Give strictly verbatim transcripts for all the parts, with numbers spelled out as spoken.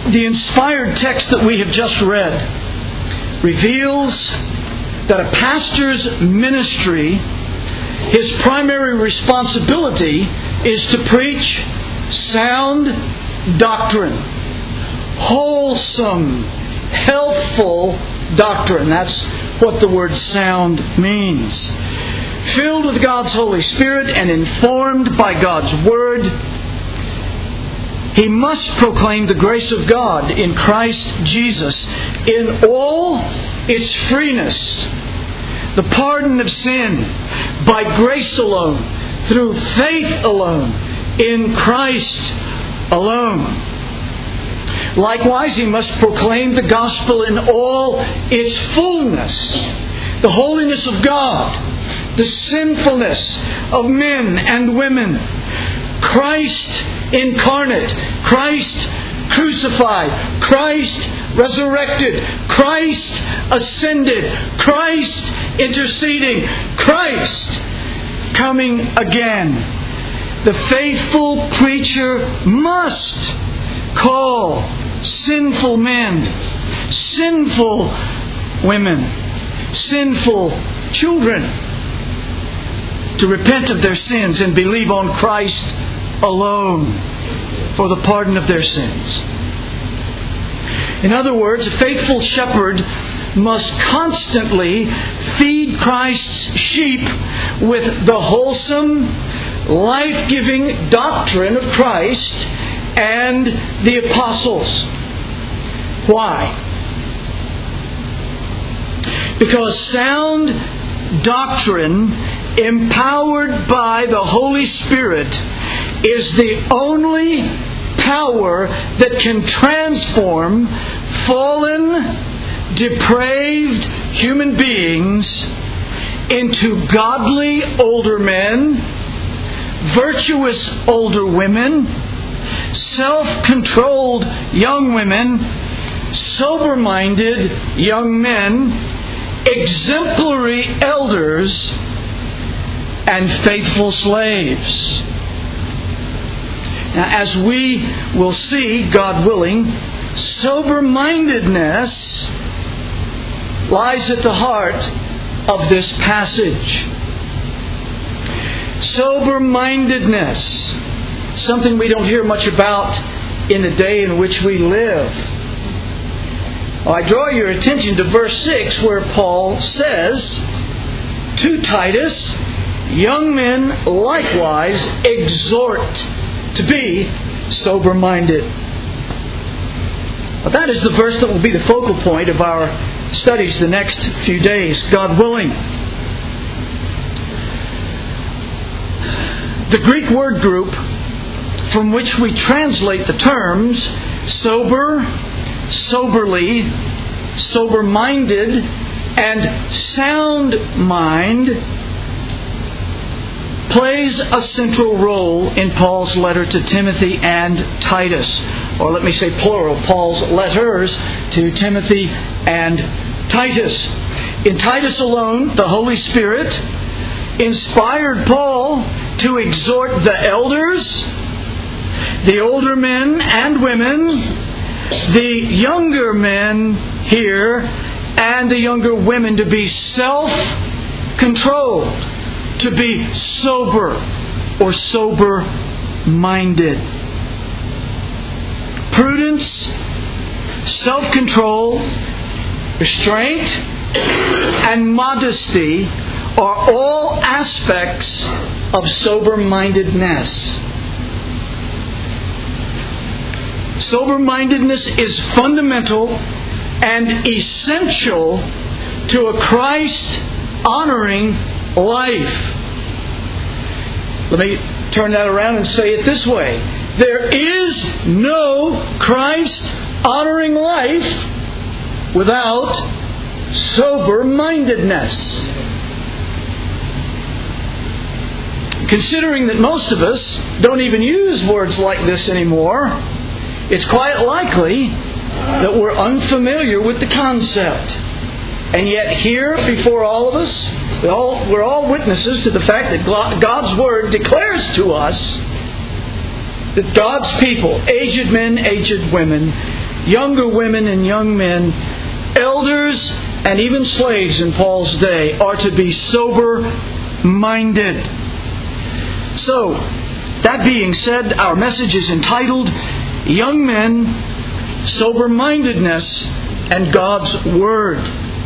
The inspired text that we have just read reveals that a pastor's ministry, his primary responsibility is to preach sound doctrine, wholesome, healthful doctrine. That's what the word sound means. Filled with God's Holy Spirit and informed by God's Word, he must proclaim the grace of God in Christ Jesus in all its freeness, the pardon of sin by grace alone, through faith alone, in Christ alone. Likewise, he must proclaim the gospel in all its fullness, the holiness of God, the sinfulness of men and women, Christ incarnate, Christ crucified, Christ resurrected, Christ ascended, Christ interceding, Christ coming again. The faithful preacher must call sinful men, sinful women, sinful children to repent of their sins and believe on Christ alone for the pardon of their sins. In other words, a faithful shepherd must constantly feed Christ's sheep with the wholesome, life-giving doctrine of Christ and the apostles. Why? Because sound doctrine, empowered by the Holy Spirit, is the only power that can transform fallen, depraved human beings into godly older men, virtuous older women, self-controlled young women, sober-minded young men, exemplary elders, and faithful slaves. Now, as we will see, God willing, sober-mindedness lies at the heart of this passage. Sober-mindedness, something we don't hear much about in the day in which we live. Well, I draw your attention to verse six, where Paul says to Titus, young men likewise exhort to be sober-minded. Well, that is the verse that will be the focal point of our studies the next few days, God willing. The Greek word group from which we translate the terms sober, soberly, sober-minded, and sound mind plays a central role in Paul's letter to Timothy and Titus. Or let me say plural, Paul's letters to Timothy and Titus. In Titus alone, the Holy Spirit inspired Paul to exhort the elders, the older men and women, the younger men here, and the younger women to be self-controlled, to be sober or sober-minded. Prudence, self-control, restraint, and modesty are all aspects of sober-mindedness. Sober-mindedness is fundamental and essential to a Christ-honoring life. Let me turn that around and say it this way. There is no Christ-honoring life without sober-mindedness. Considering that most of us don't even use words like this anymore, it's quite likely that we're unfamiliar with the concept. And yet here, before all of us, we all, we're all witnesses to the fact that God's Word declares to us that God's people, aged men, aged women, younger women and young men, elders and even slaves in Paul's day are to be sober-minded. So, that being said, our message is entitled, Young Men, Sober-Mindedness, and God's Word.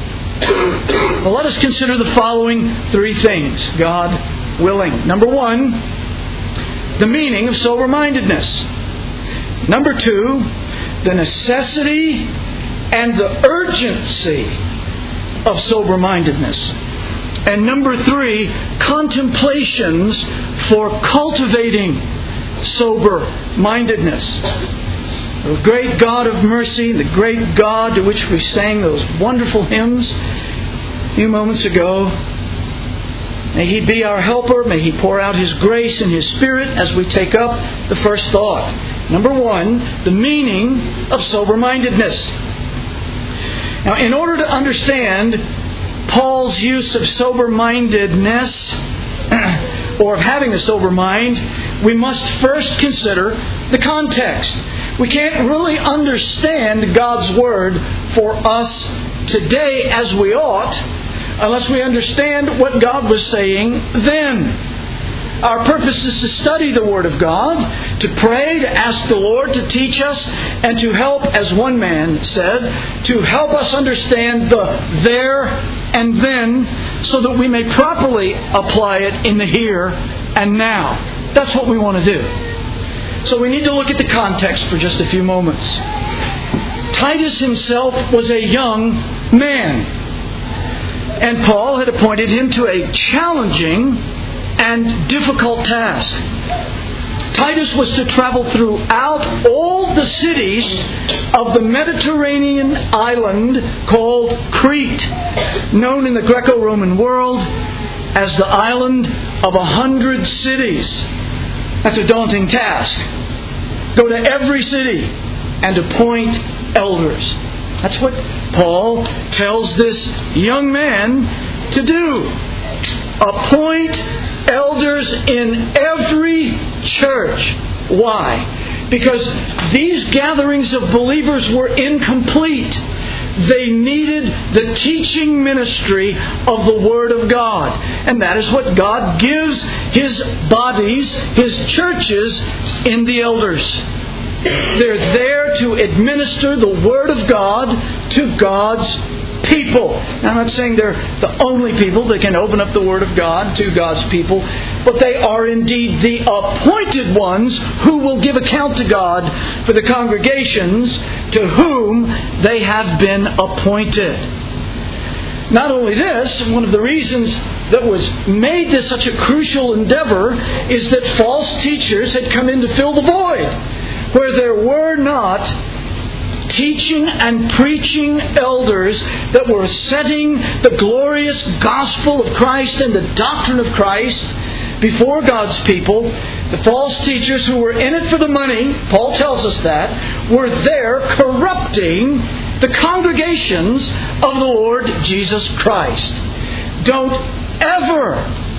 Well, let us consider the following three things, God willing. Number one, the meaning of sober-mindedness. Number two, the necessity and the urgency of sober-mindedness. And number three, contemplations for cultivating sober-mindedness. The great God of mercy, the great God to which we sang those wonderful hymns a few moments ago, may He be our helper. May He pour out His grace and His Spirit as we take up the first thought. Number one, the meaning of sober-mindedness. Now, in order to understand Paul's use of sober-mindedness, or of having a sober mind, we must first consider the context. We can't really understand God's Word for us today as we ought unless we understand what God was saying then. Our purpose is to study the Word of God, to pray, to ask the Lord to teach us, and to help, as one man said, to help us understand the there and then so that we may properly apply it in the here and now. That's what we want to do. So we need to look at the context for just a few moments. Titus himself was a young man, and Paul had appointed him to a challenging and difficult task. Titus was to travel throughout all the cities of the Mediterranean island called Crete, known in the Greco-Roman world as the island of a hundred cities. That's a daunting task. Go to every city and appoint elders. That's what Paul tells this young man to do. Appoint elders in every church. Why? Because these gatherings of believers were incomplete. They needed the teaching ministry of the Word of God. And that is what God gives His bodies, His churches, in the elders. They're there to administer the Word of God to God's people. Now, I'm not saying they're the only people that can open up the Word of God to God's people, but they are indeed the appointed ones who will give account to God for the congregations to whom they have been appointed. Not only this, one of the reasons that was made this such a crucial endeavor is that false teachers had come in to fill the void, where there were not teaching and preaching elders that were setting the glorious gospel of Christ and the doctrine of Christ before God's people. The false teachers who were in it for the money, Paul tells us that, were there corrupting the congregations of the Lord Jesus Christ. Don't ever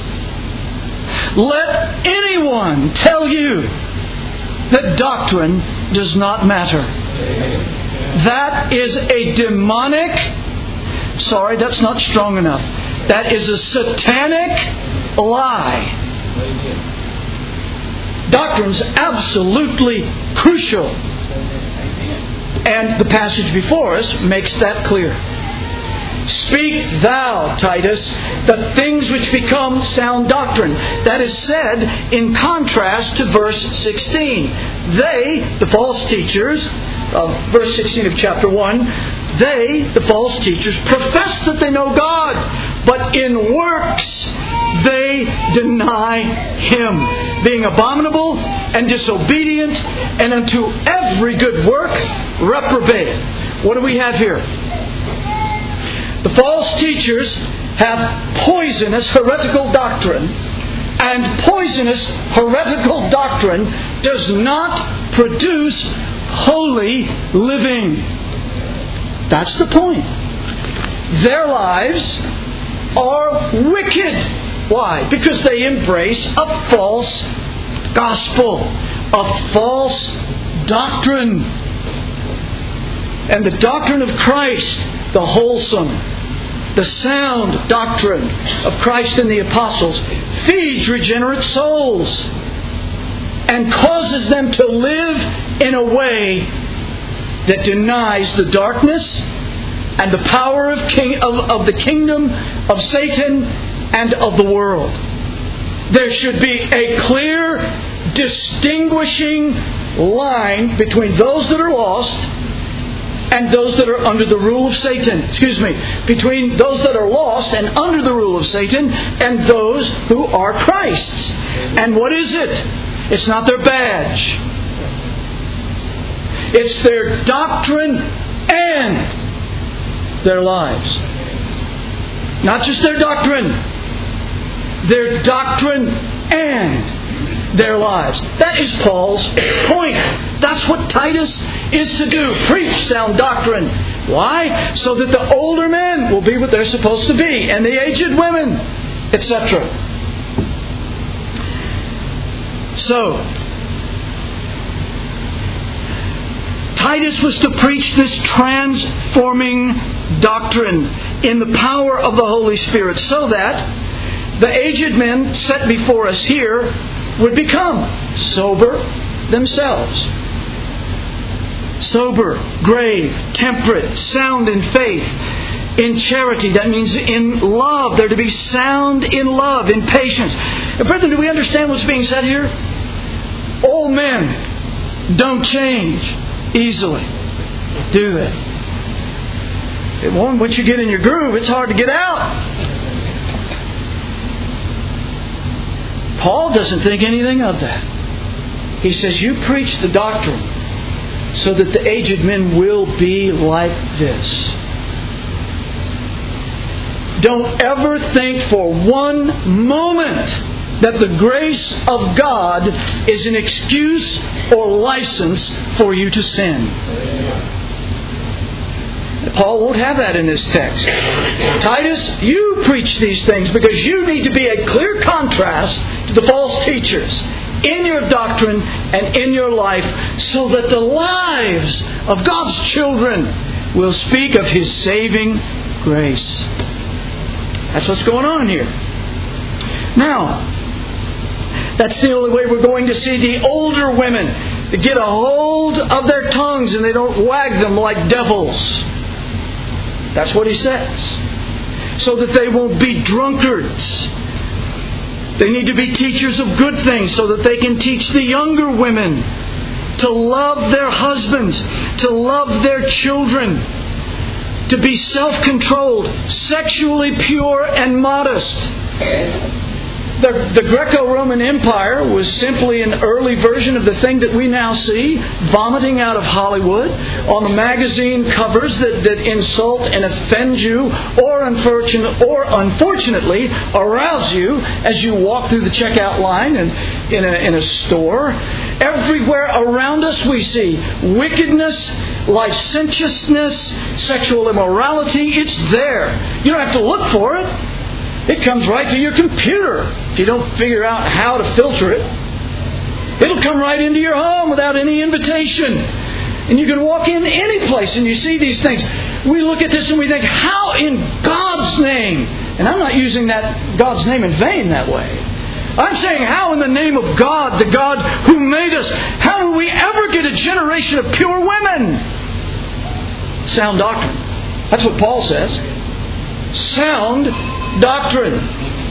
let anyone tell you that doctrine does not matter. That is a demonic, sorry, that's not strong enough. That is a satanic lie. Doctrine's absolutely crucial. And the passage before us makes that clear. Speak thou, Titus, the things which become sound doctrine. That is said in contrast to verse sixteen. They, the false teachers, uh, verse sixteen of chapter one, they, the false teachers, profess that they know God, but in works they deny Him, being abominable and disobedient, and unto every good work reprobate. What do we have here? The false teachers have poisonous heretical doctrine, and poisonous heretical doctrine does not produce holy living. That's the point. Their lives are wicked. Why? Because they embrace a false gospel, a false doctrine. And the doctrine of Christ, the wholesome, the sound doctrine of Christ and the apostles, feeds regenerate souls and causes them to live in a way that denies the darkness and the power of, king, of, of the kingdom of Satan and of the world. There should be a clear, distinguishing line between those that are lost and those that are under the rule of Satan. Excuse me. Between those that are lost and under the rule of Satan and those who are Christ's. And what is it? It's not their badge. It's their doctrine and their lives. Not just their doctrine. Their doctrine and their lives. That is Paul's point. That's what Titus is to do. Preach sound doctrine. Why? So that the older men will be what they're supposed to be, and the aged women, et cetera. So, Titus was to preach this transforming doctrine in the power of the Holy Spirit, so that the aged men set before us here would become sober themselves. Sober, grave, temperate, sound in faith, in charity. That means in love. They're to be sound in love, in patience. And brethren, do we understand what's being said here? Old men don't change easily, do they? Once you get in your groove, it's hard to get out. Paul doesn't think anything of that. He says, you preach the doctrine so that the aged men will be like this. Don't ever think for one moment that the grace of God is an excuse or license for you to sin. Paul won't have that in this text. Titus, you preach these things because you need to be a clear contrast to the false teachers in your doctrine and in your life, so that the lives of God's children will speak of His saving grace. That's what's going on here. Now, that's the only way we're going to see the older women get a hold of their tongues and they don't wag them like devils. That's what he says. So that they won't be drunkards. They need to be teachers of good things so that they can teach the younger women to love their husbands, to love their children, to be self-controlled, sexually pure and modest. The, the Greco-Roman Empire was simply an early version of the thing that we now see vomiting out of Hollywood on the magazine covers that, that insult and offend you or, unfortunate, or unfortunately arouse you as you walk through the checkout line and in a, in a store. Everywhere around us we see wickedness, licentiousness, sexual immorality. It's there. You don't have to look for it. It comes right to your computer if you don't figure out how to filter it. It'll come right into your home without any invitation. And you can walk in any place and you see these things. We look at this and we think, how in God's name? And I'm not using that God's name in vain that way. I'm saying, how in the name of God, the God who made us, how will we ever get a generation of pure women? Sound doctrine. That's what Paul says. Sound doctrine.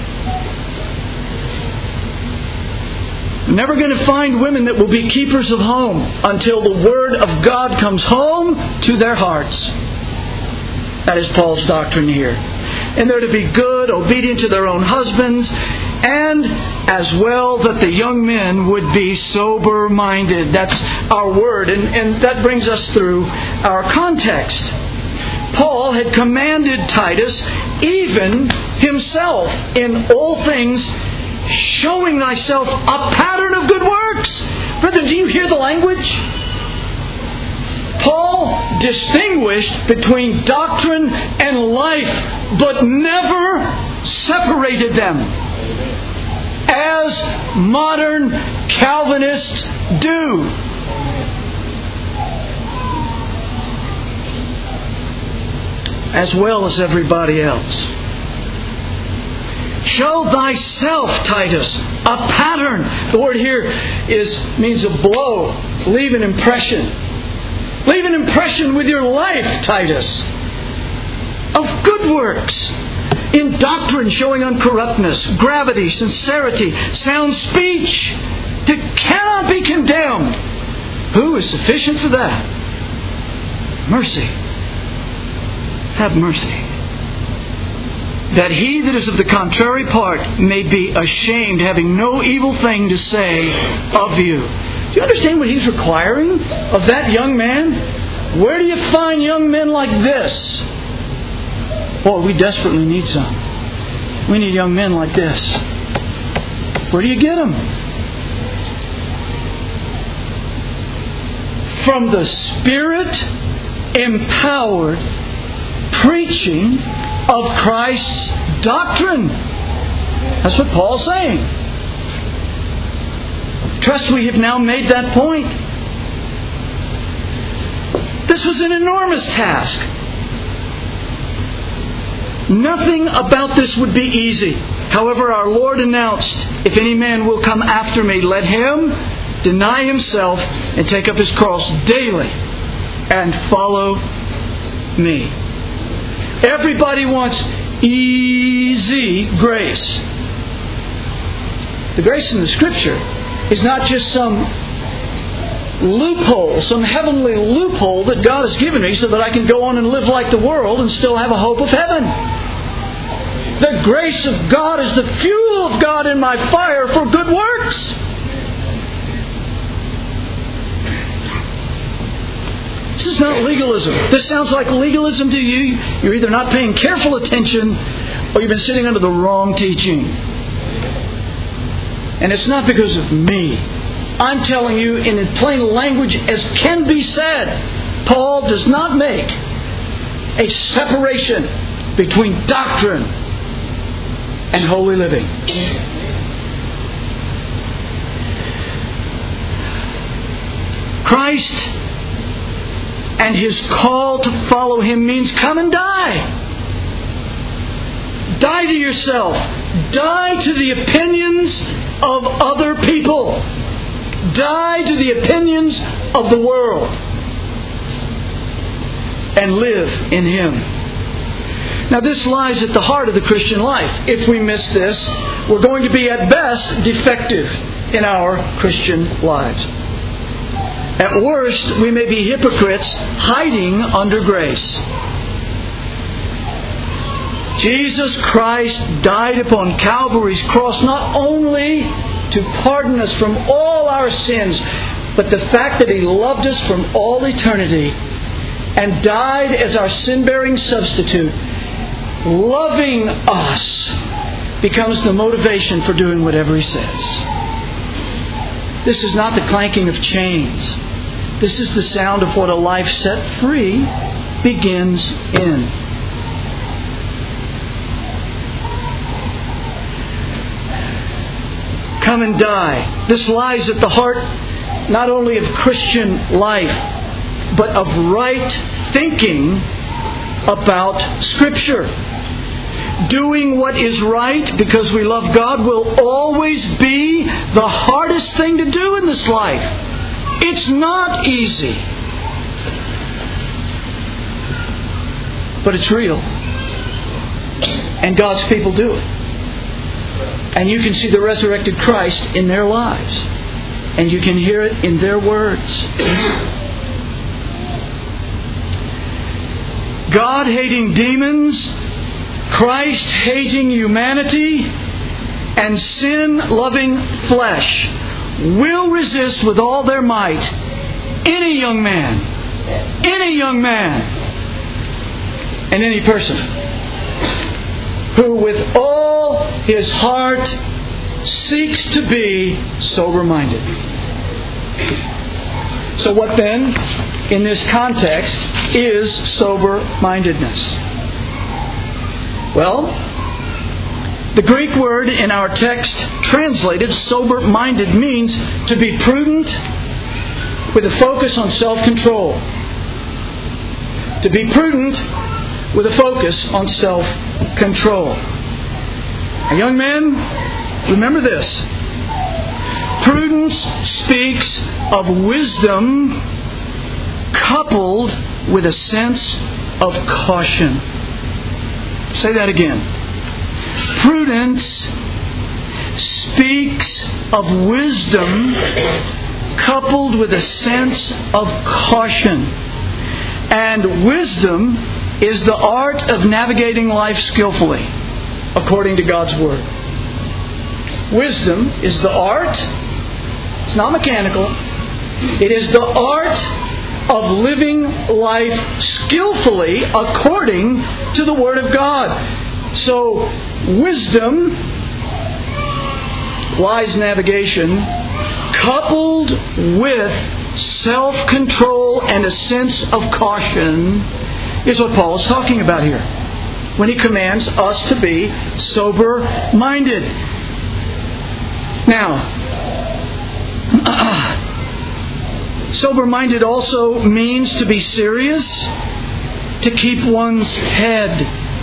Never going to find women that will be keepers of home until the Word of God comes home to their hearts. That is Paul's doctrine here. And they're to be good, obedient to their own husbands, and as well that the young men would be sober-minded. That's our word, and, and that brings us through our context. Paul had commanded Titus, even himself, in all things, showing thyself a pattern of good works. Brethren, do you hear the language? Paul distinguished between doctrine and life, but never separated them, as modern Calvinists do. as well as everybody else. Show thyself, Titus, a pattern. The word here is means a blow. Leave an impression. Leave an impression with your life, Titus, of good works, in doctrine showing uncorruptness, gravity, sincerity, sound speech, that cannot be condemned. Who is sufficient for that? Mercy. Have mercy. That he that is of the contrary part may be ashamed, having no evil thing to say of you. Do you understand what he's requiring of that young man? Where do you find young men like this? Boy, we desperately need some. We need young men like this. Where do you get them? From the Spirit-empowered preaching of Christ's doctrine. That's what Paul's saying. Trust we have now made that point. This was an enormous task. Nothing about this would be easy. However, our Lord announced, if any man will come after me, let him deny himself and take up his cross daily and follow me. Everybody wants easy grace. The grace in the Scripture is not just some loophole, some heavenly loophole that God has given me so that I can go on and live like the world and still have a hope of heaven. The grace of God is the fuel of God in my fire for good works. This is not legalism. This sounds like legalism to you. You're either not paying careful attention or you've been sitting under the wrong teaching. And it's not because of me. I'm telling you in as plain language as can be said, Paul does not make a separation between doctrine and holy living. Christ and His call to follow Him means come and die. Die to yourself. Die to the opinions of other people. Die to the opinions of the world. And live in Him. Now this lies at the heart of the Christian life. If we miss this, we're going to be at best defective in our Christian lives. At worst, we may be hypocrites hiding under grace. Jesus Christ died upon Calvary's cross not only to pardon us from all our sins, but the fact that He loved us from all eternity and died as our sin-bearing substitute, loving us, becomes the motivation for doing whatever He says. This is not the clanking of chains. This is the sound of what a life set free begins in. Come and die. This lies at the heart not only of Christian life, but of right thinking about Scripture. Doing what is right because we love God will always be the hardest thing to do in this life. It's not easy. But it's real. And God's people do it. And you can see the resurrected Christ in their lives. And you can hear it in their words. God-hating demons, Christ-hating humanity, and sin-loving flesh will resist with all their might any young man, any young man, and any person who with all his heart seeks to be sober-minded. So what then, in this context, is sober-mindedness? Well, the Greek word in our text translated sober-minded means to be prudent with a focus on self-control. To be prudent with a focus on self-control. Now, young men, remember this. Prudence speaks of wisdom coupled with a sense of caution. Say that again. Prudence speaks of wisdom coupled with a sense of caution. And wisdom is the art of navigating life skillfully, according to God's Word. Wisdom is the art, it's not mechanical, it is the art of living life skillfully according to the Word of God. So, wisdom, wise navigation, coupled with self-control and a sense of caution, is what Paul is talking about here when he commands us to be sober-minded. Now, uh, sober-minded also means to be serious, to keep one's head.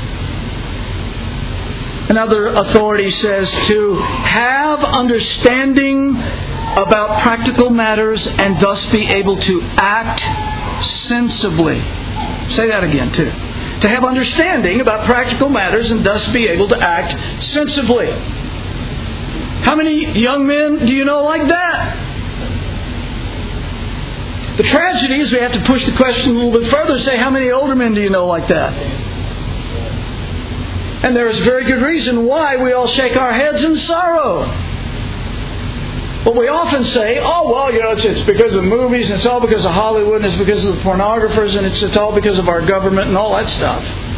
Another authority says to have understanding about practical matters and thus be able to act sensibly. Say that again too. To have understanding about practical matters and thus be able to act sensibly. How many young men do you know like that? The tragedy is we have to push the question a little bit further and say, how many older men do you know like that? And there is a very good reason why we all shake our heads in sorrow. But we often say, oh, well, you know, it's, it's because of movies, and it's all because of Hollywood, and it's because of the pornographers, and it's, it's all because of our government and all that stuff.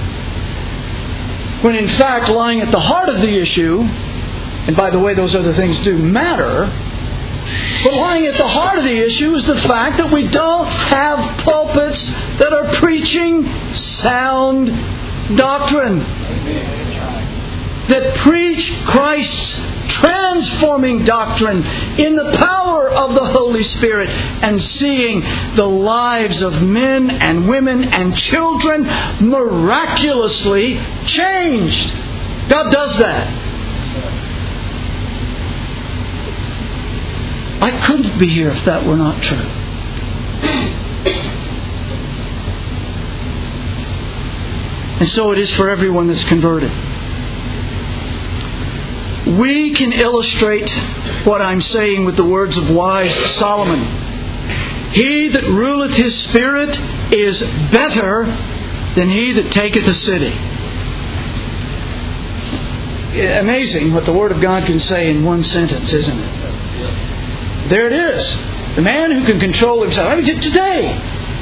When in fact, lying at the heart of the issue, and by the way, those other things do matter, but lying at the heart of the issue is the fact that we don't have pulpits that are preaching sound doctrine. That preach Christ's transforming doctrine in the power of the Holy Spirit and seeing the lives of men and women and children miraculously changed. God does that. I couldn't be here if that were not true. And so it is for everyone that's converted. We can illustrate what I'm saying with the words of wise Solomon. He that ruleth his spirit is better than he that taketh a city. Amazing what the Word of God can say in one sentence, isn't it? There it is. The man who can control himself. I mean, today,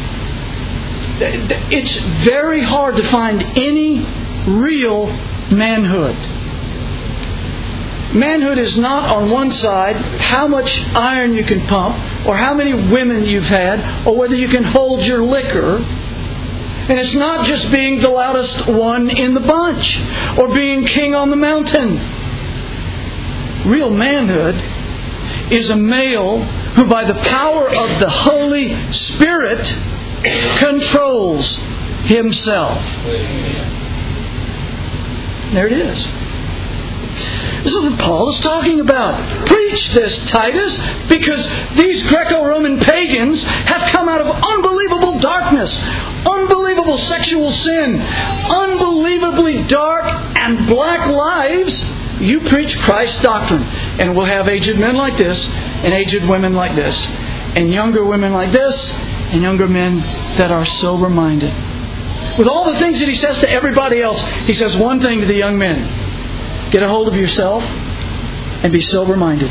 it's very hard to find any real manhood. Manhood is not on one side how much iron you can pump, or how many women you've had, or whether you can hold your liquor. And it's not just being the loudest one in the bunch, or being king on the mountain. Real manhood is a male who by the power of the Holy Spirit controls himself. There it is. This is what Paul is talking about. Preach this, Titus, because these Greco-Roman pagans have come out of unbelievable darkness, unbelievable sexual sin, unbelievably dark and black lives. You preach Christ's doctrine, and we'll have aged men like this, and aged women like this, and younger women like this, and younger men that are sober-minded. With all the things that he says to everybody else, he says one thing to the young men. Get a hold of yourself and be sober-minded.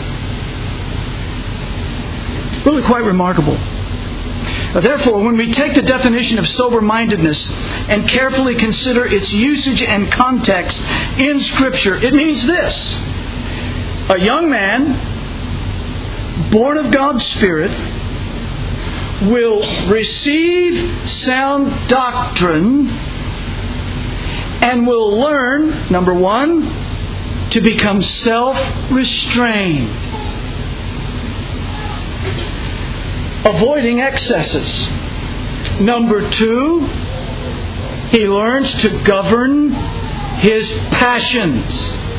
Really quite remarkable. Therefore, when we take the definition of sober-mindedness and carefully consider its usage and context in Scripture, it means this. A young man, born of God's Spirit, will receive sound doctrine and will learn, number one, to become self-restrained, avoiding excesses. Number two, He learns to govern his passions.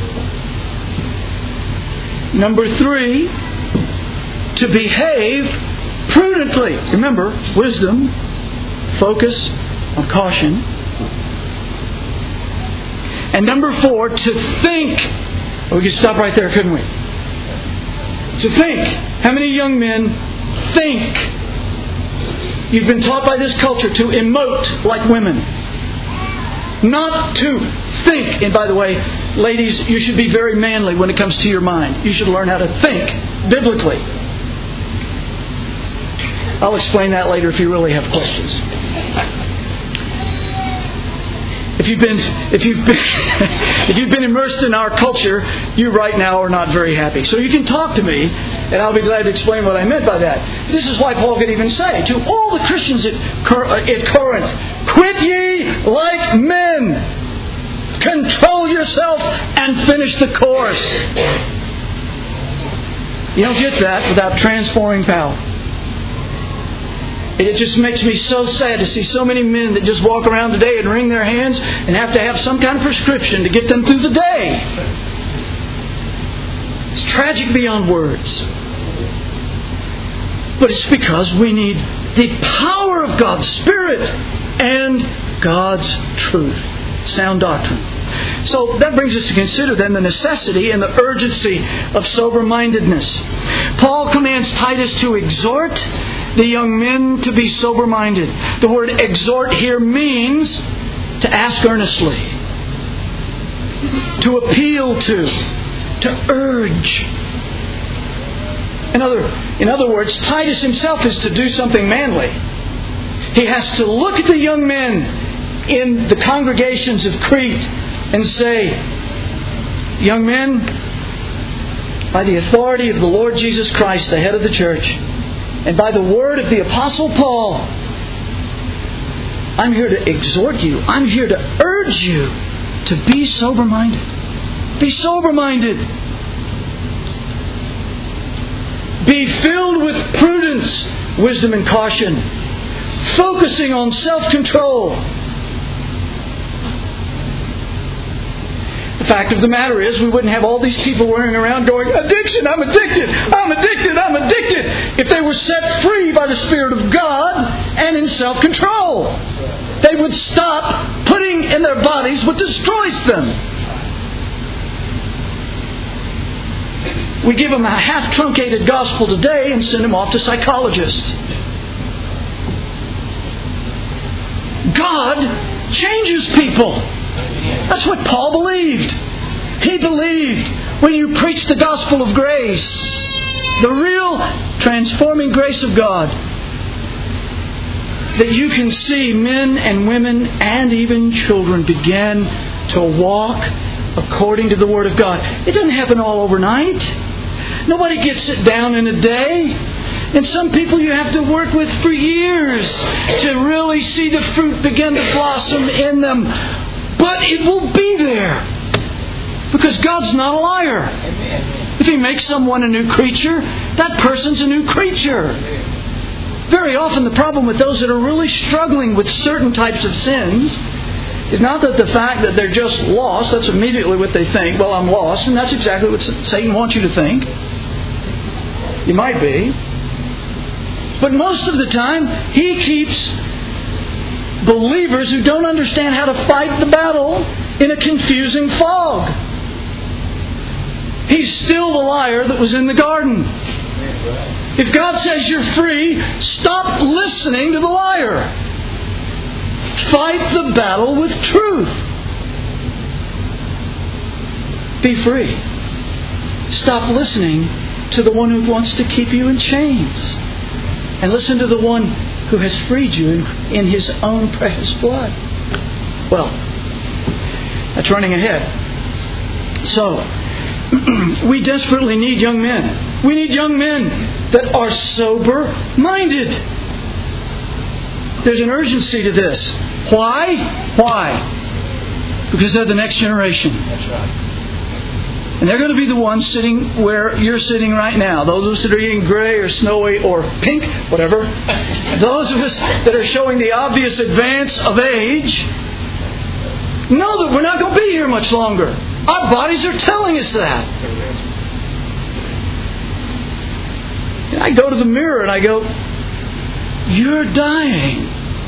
Number three, to behave prudently. Remember, wisdom, focus on caution. And number four, to think. We could stop right there, couldn't we? To think. How many young men think? You've been taught by this culture to emote like women. Not to think. And by the way, ladies, you should be very manly when it comes to your mind. You should learn how to think biblically. I'll explain that later if you really have questions. If you've been if you've been if you've been immersed in our culture, you right now are not very happy. So you can talk to me, and I'll be glad to explain what I meant by that. This is why Paul could even say to all the Christians at Corinth, "Quit ye like men, control yourself, and finish the course." You don't get that without transforming power. It just makes me so sad to see so many men that just walk around today and wring their hands and have to have some kind of prescription to get them through the day. It's tragic beyond words. But it's because we need the power of God's Spirit and God's truth. Sound doctrine. So that brings us to consider then the necessity and the urgency of sober-mindedness. Paul commands Titus to exhort the young men to be sober-minded. The word exhort here means to ask earnestly, to appeal to, to urge. In other, in other words, Titus himself is to do something manly. He has to look at the young men in the congregations of Crete and say, "Young men, by the authority of the Lord Jesus Christ, the head of the church, and by the word of the Apostle Paul, I'm here to exhort you. I'm here to urge you to be sober-minded. Be sober-minded. Be filled with prudence, wisdom, and caution, focusing on self-control." The fact of the matter is, we wouldn't have all these people running around going, "Addiction, I'm addicted, I'm addicted, I'm addicted," if they were set free by the Spirit of God and in self-control. They would stop putting in their bodies what destroys them. We give them a half-truncated gospel today and send them off to psychologists. God changes people. That's what Paul believed. He believed when you preach the gospel of grace, the real transforming grace of God, that you can see men and women and even children begin to walk according to the Word of God. It doesn't happen all overnight. Nobody gets it down in a day. And some people you have to work with for years to really see the fruit begin to blossom in them. But it will be there. Because God's not a liar. If He makes someone a new creature, that person's a new creature. Very often the problem with those that are really struggling with certain types of sins is not that the fact that they're just lost. That's immediately what they think. Well, I'm lost. And that's exactly what Satan wants you to think. You might be. But most of the time, he keeps believers who don't understand how to fight the battle in a confusing fog. He's still the liar that was in the garden. If God says you're free, stop listening to the liar. Fight the battle with truth. Be free. Stop listening to the one who wants to keep you in chains. And listen to the one who has freed you in, in His own precious blood. Well, that's running ahead. So, we desperately need young men. We need young men that are sober-minded. There's an urgency to this. Why? Why? Because they're the next generation. That's right. And they're going to be the ones sitting where you're sitting right now. Those of us that are eating gray or snowy or pink, whatever. Those of us that are showing the obvious advance of age. know that we're not going to be here much longer. Our bodies are telling us that. And I go to the mirror and I go, you're dying.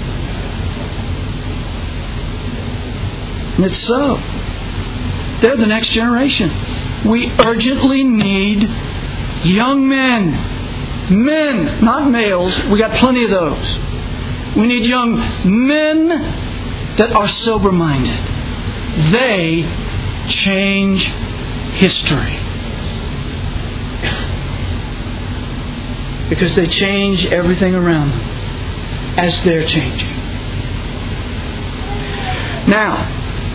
And it's so. They're the next generation. We urgently need young men. Men, not males. We got plenty of those. We need young men that are sober-minded. They change history. Because they change everything around them as they're changing. Now,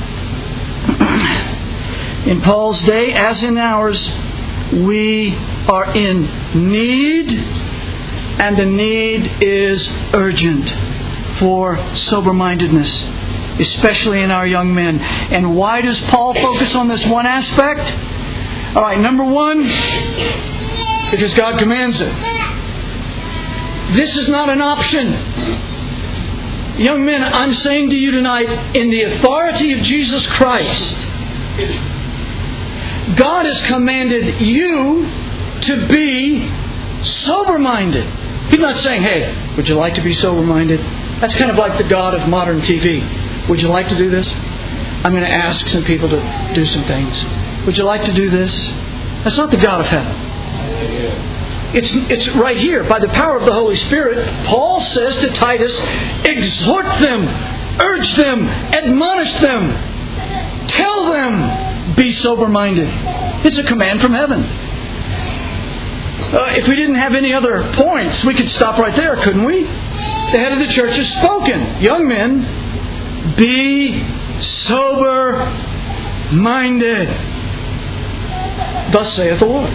in Paul's day, as in ours, we are in need, and the need is urgent for sober-mindedness, especially in our young men. And why does Paul focus on this one aspect? All right, number one, because God commands it. This is not an option. Young men, I'm saying to you tonight, in the authority of Jesus Christ, God has commanded you to be sober-minded. He's not saying, hey, would you like to be sober-minded? That's kind of like the God of modern T V. Would you like to do this? I'm going to ask some people to do some things. Would you like to do this? That's not the God of heaven. It's, it's right here. By the power of the Holy Spirit, Paul says to Titus, exhort them, urge them, admonish them, tell them, be sober-minded. It's a command from heaven. Uh, if we didn't have any other points, we could stop right there, couldn't we? The head of the church has spoken. Young men, be sober-minded. Thus saith the Lord.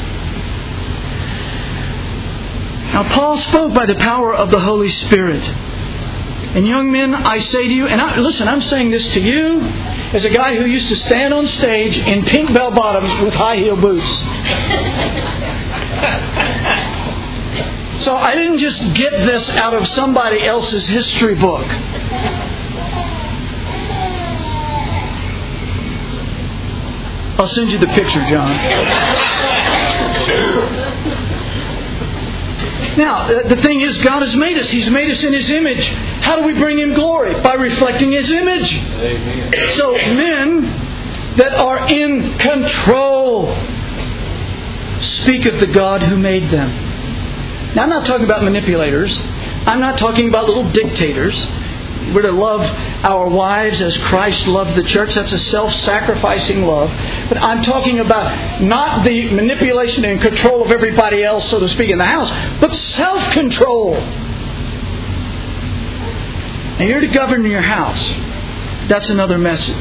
Now, Paul spoke by the power of the Holy Spirit. And young men, I say to you, and I, listen, I'm saying this to you as a guy who used to stand on stage in pink bell-bottoms with high-heel boots. So I didn't just get this out of somebody else's history book. I'll send you the picture, John. Now, the thing is, God has made us. He's made us in His image. How do we bring Him glory? By reflecting His image. Amen. So, men that are in control speak of the God who made them. Now, I'm not talking about manipulators. I'm not talking about little dictators. We're to love our wives as Christ loved the church. That's a self-sacrificing love. But I'm talking about not the manipulation and control of everybody else, so to speak, in the house, but self-control. And you're to govern your house. That's another message.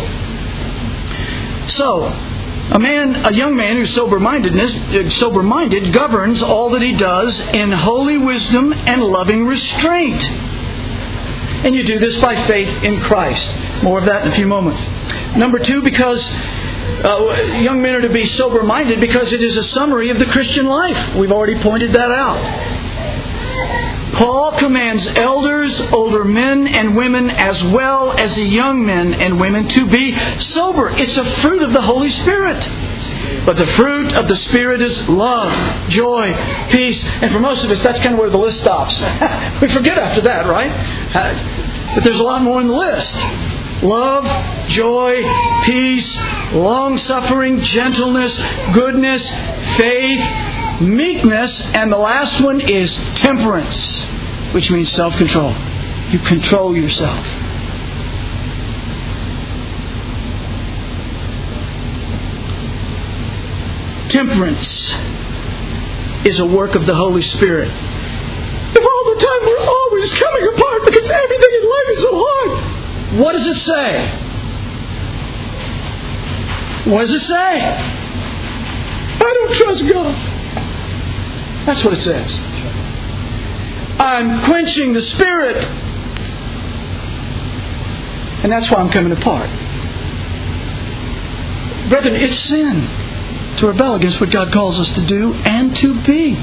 So, a man, a young man who's sober-mindedness, sober-minded governs all that he does in holy wisdom and loving restraint. And you do this by faith in Christ. More of that in a few moments. Number two, because uh, young men are to be sober-minded because it is a summary of the Christian life. We've already pointed that out. Paul commands elders, older men and women, as well as the young men and women to be sober. It's a fruit of the Holy Spirit. But the fruit of the Spirit is love, joy, peace. And for most of us, that's kind of where the list stops. We forget after that, right? But there's a lot more in the list. Love, joy, peace, long-suffering, gentleness, goodness, faith, meekness, and the last one is temperance, which means self-control. You control yourself. Temperance is a work of the Holy Spirit. If all the time we're always coming apart because everything in life is so hard, what does it say? What does it say? I don't trust God. That's what it says. I'm quenching the Spirit. And that's why I'm coming apart. Brethren, it's sin to rebel against what God calls us to do and to be.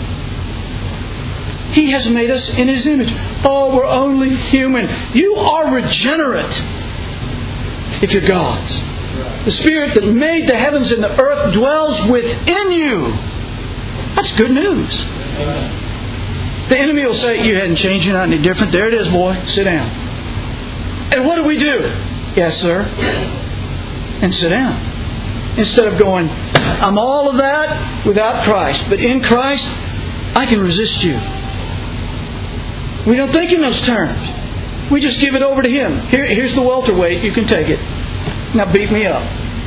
He has made us in His image. Oh, we're only human. You are regenerate. if you're God's. The Spirit that made the heavens and the earth dwells within you. That's good news. The enemy will say, you hadn't changed, you're not any different. There it is, boy. Sit down. And what do we do? Yes, sir. And sit down. Instead of going, I'm all of that without Christ. But in Christ, I can resist you. We don't think in those terms. We just give it over to Him. Here, here's the welterweight. You can take it. Now beat me up.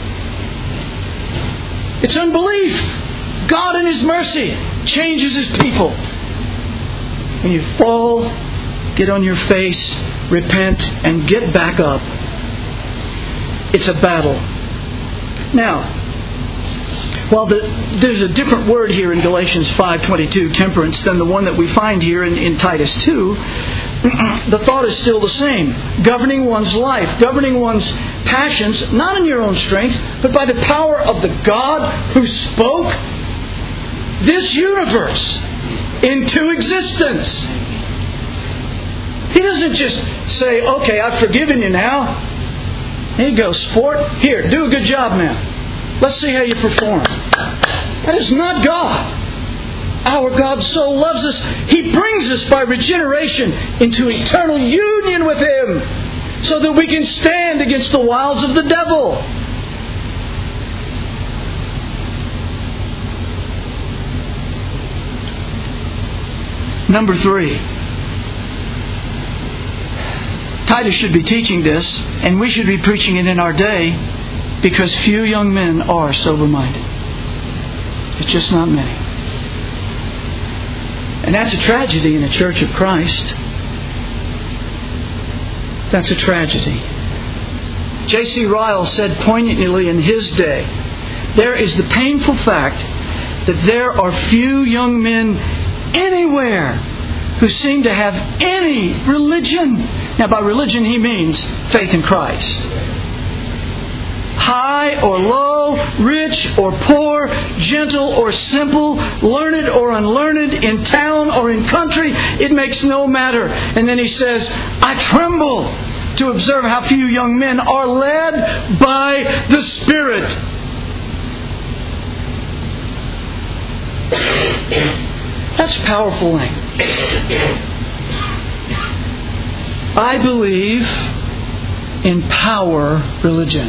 It's unbelief. God in His mercy changes His people. When you fall, get on your face, repent, and get back up. It's a battle. Now, while the, there's a different word here in Galatians five twenty-two, temperance, than the one that we find here in, in Titus two, the thought is still the same. Governing one's life, governing one's passions, not in your own strength, but by the power of the God who spoke this universe into existence. He doesn't just say, okay, I've forgiven you now. Here you go, sport. Here, do a good job now. Let's see how you perform. That is not God. Our God so loves us, He brings us by regeneration into eternal union with Him so that we can stand against the wiles of the devil. Number three. Titus should be teaching this, and we should be preaching it in our day, because few young men are sober-minded. It's just not many. And that's a tragedy in the Church of Christ. That's a tragedy. J C Ryle said poignantly in his day, there is the painful fact that there are few young men anywhere who seem to have any religion. Now, by religion, he means faith in Christ. High or low, rich or poor, gentle or simple, learned or unlearned, in town or in country, it makes no matter. And then he says, I tremble to observe how few young men are led by the Spirit. That's powerful language. I believe in power religion.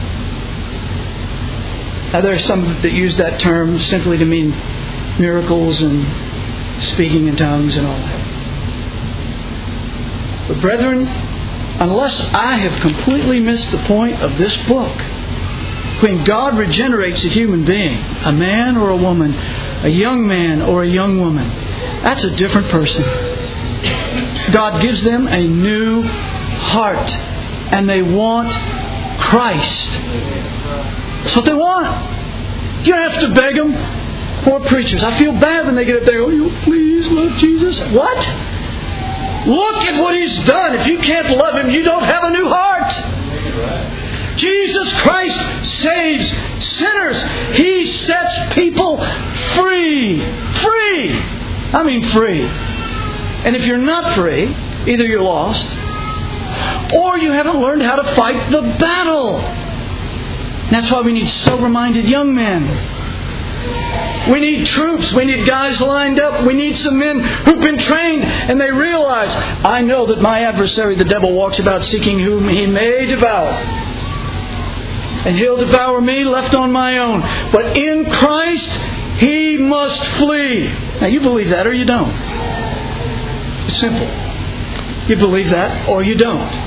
Now, there are some that use that term simply to mean miracles and speaking in tongues and all that. But brethren, unless I have completely missed the point of this book, when God regenerates a human being, a man or a woman, a young man or a young woman, that's a different person. God gives them a new heart, and they want Christ. That's what they want. You don't have to beg them. Poor preachers. I feel bad when they get up there. Oh, you please love Jesus. What? Look at what He's done. If you can't love Him, you don't have a new heart. Jesus Christ saves sinners. He sets people free. Free. I mean free. And if you're not free, either you're lost, or you haven't learned how to fight the battle. That's why we need sober-minded young men. We need troops. We need guys lined up. We need some men who've been trained and they realize, I know that my adversary, the devil, walks about seeking whom he may devour. And he'll devour me left on my own. But in Christ, he must flee. Now you believe that or you don't. It's simple. You believe that or you don't.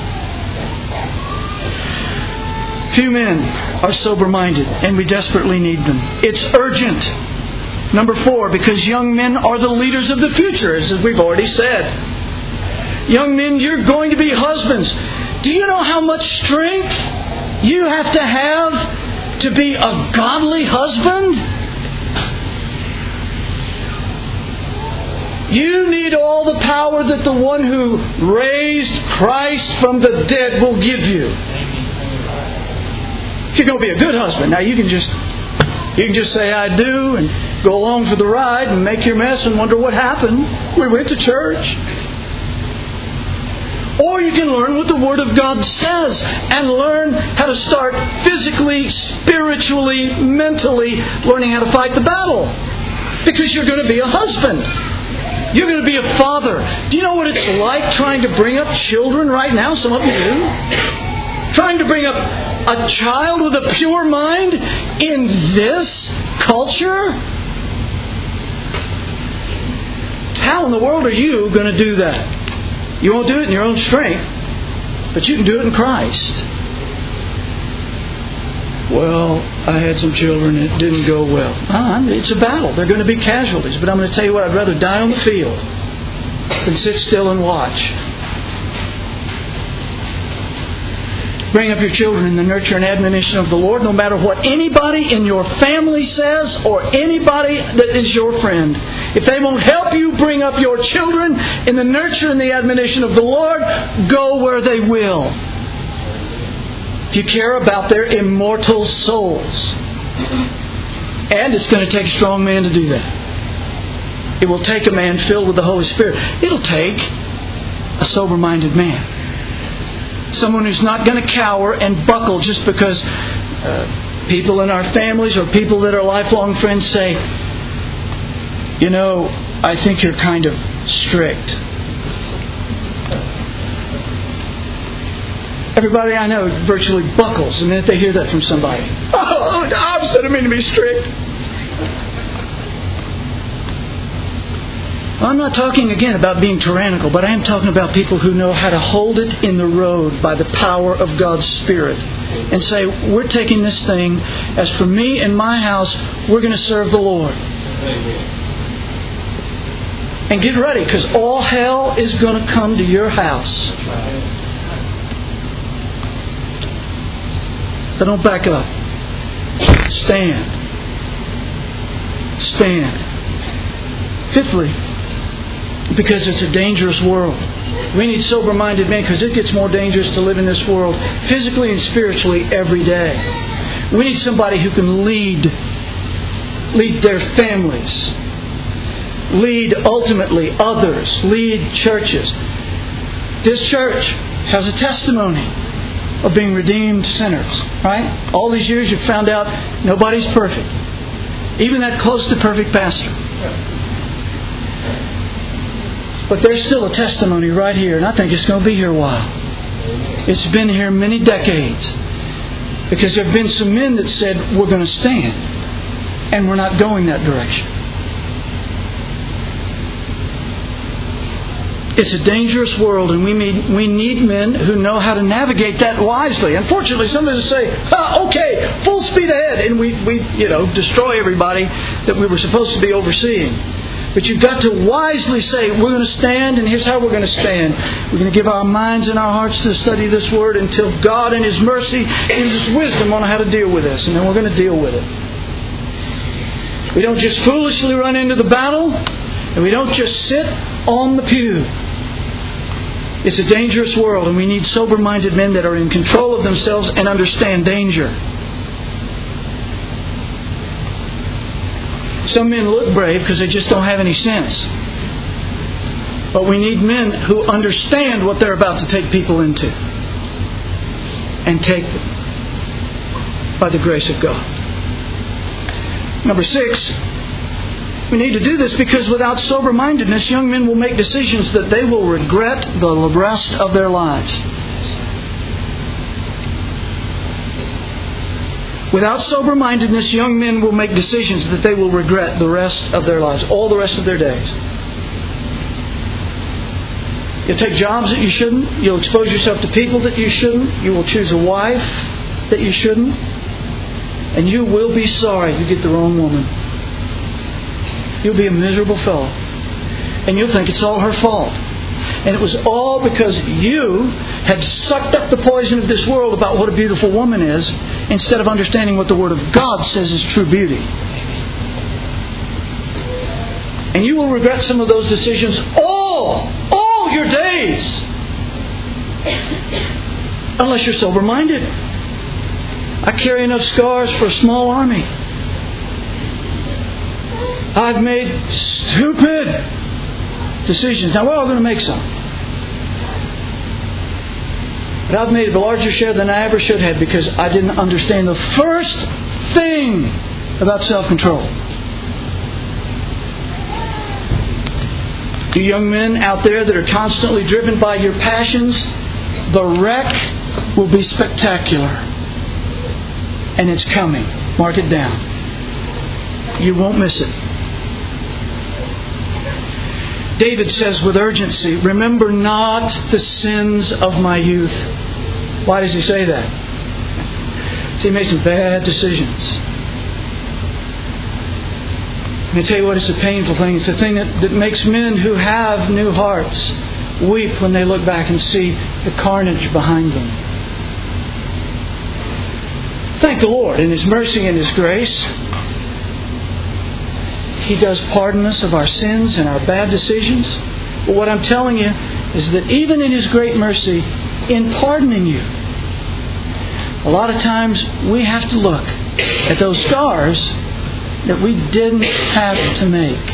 Few men are sober-minded, and we desperately need them. It's urgent. Number four, because young men are the leaders of the future, as we've already said. Young men, you're going to be husbands. Do you know how much strength you have to have to be a godly husband? You need all the power that the one who raised Christ from the dead will give you. If you're going to be a good husband, now you can just you can just say I do and go along for the ride and make your mess and wonder what happened. We went to church. Or or you can learn what the Word of God says and learn how to start physically, spiritually, mentally learning how to fight the battle. Because you're going to be a husband. You're going to be a father. Do you know what it's like trying to bring up children right now? Some of you do. Trying to bring up a child with a pure mind in this culture? How in the world are you going to do that? You won't do it in your own strength, but you can do it in Christ. Well, I had some children, it didn't go well. Uh, it's a battle. They're going to be casualties. But I'm going to tell you what, I'd rather die on the field than sit still and watch. Bring up your children in the nurture and admonition of the Lord, no matter what anybody in your family says or anybody that is your friend. If they won't help you bring up your children in the nurture and the admonition of the Lord, go where they will. If you care about their immortal souls. And it's going to take a strong man to do that. It will take a man filled with the Holy Spirit. It'll take a sober-minded man. Someone who's not going to cower and buckle just because uh, people in our families or people that are lifelong friends say, you know, I think you're kind of strict. Everybody I know virtually buckles the minute they hear that from somebody. Oh, the opposite, I didn't mean to be strict. I'm not talking again about being tyrannical, but I am talking about people who know how to hold it in the road by the power of God's Spirit and say, we're taking this thing, as for me and my house, we're going to serve the Lord. And get ready, because all hell is going to come to your house. But don't back up. Stand. Stand. Fifthly, because it's a dangerous world. We need sober-minded men because it gets more dangerous to live in this world physically and spiritually every day. We need somebody who can lead, lead their families, lead ultimately others, lead churches. This church has a testimony of being redeemed sinners, right? All these years you've found out nobody's perfect. Even that close to perfect pastor. But there's still a testimony right here, and I think it's going to be here a while. It's been here many decades. Because there have been some men that said, we're going to stand. And we're not going that direction. It's a dangerous world, and we need, we need men who know how to navigate that wisely. Unfortunately, some of us say, ah, okay, full speed ahead, and we, we, you know, destroy everybody that we were supposed to be overseeing. But you've got to wisely say, we're going to stand, and here's how we're going to stand. We're going to give our minds and our hearts to study this Word until God in His mercy gives us wisdom on how to deal with this, and then we're going to deal with it. We don't just foolishly run into the battle, and we don't just sit on the pew. It's a dangerous world, and we need sober-minded men that are in control of themselves and understand danger. Some men look brave because they just don't have any sense. But we need men who understand what they're about to take people into. And take them by the grace of God. Number six, we need to do this because without sober-mindedness, young men will make decisions that they will regret the rest of their lives. Without sober-mindedness, young men will make decisions that they will regret the rest of their lives, all the rest of their days. You'll take jobs that you shouldn't. You'll expose yourself to people that you shouldn't. You will choose a wife that you shouldn't. And you will be sorry you get the wrong woman. You'll be a miserable fellow. And you'll think it's all her fault. And it was all because you had sucked up the poison of this world about what a beautiful woman is, instead of understanding what the Word of God says is true beauty. And you will regret some of those decisions all, all your days. Unless you're sober-minded. I carry enough scars for a small army. I've made stupid decisions. Now we're all going to make some. But I've made a larger share than I ever should have because I didn't understand the first thing about self-control. You young men out there that are constantly driven by your passions, the wreck will be spectacular. And it's coming. Mark it down. You won't miss it. David says with urgency, remember not the sins of my youth. Why does he say that? See, he made some bad decisions. Let me tell you what, it's a painful thing. It's a thing that, that makes men who have new hearts weep when they look back and see the carnage behind them. Thank the Lord in His mercy and His grace. He does pardon us of our sins and our bad decisions. But what I'm telling you is that even in His great mercy, in pardoning you, a lot of times we have to look at those scars that we didn't have to make.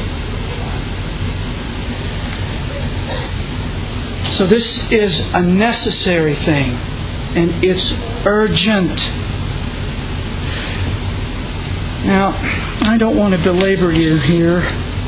So this is a necessary thing, and it's urgent. Now, I don't want to belabor you here.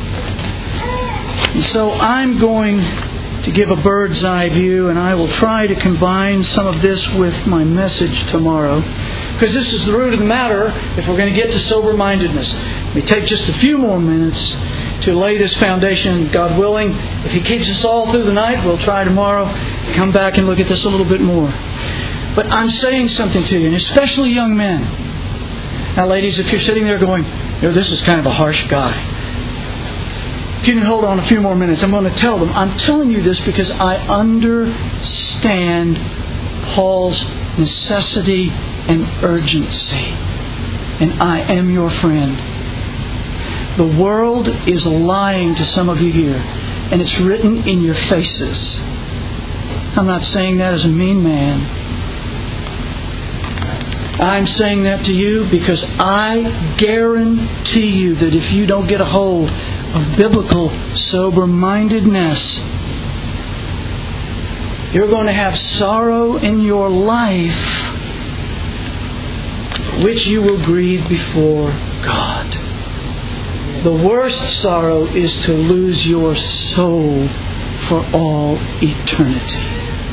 So I'm going to give a bird's eye view, and I will try to combine some of this with my message tomorrow. Because this is the root of the matter if we're going to get to sober-mindedness. It may take just a few more minutes to lay this foundation, God willing. If He keeps us all through the night, we'll try tomorrow to come back and look at this a little bit more. But I'm saying something to you, and especially young men. Now, ladies, if you're sitting there going, you know, this is kind of a harsh guy. If you can hold on a few more minutes, I'm going to tell them. I'm telling you this because I understand Paul's necessity and urgency. And I am your friend. The world is lying to some of you here. And it's written in your faces. I'm not saying that as a mean man. I'm saying that to you because I guarantee you that if you don't get a hold of biblical sober-mindedness, you're going to have sorrow in your life which you will grieve before God. The worst sorrow is to lose your soul for all eternity.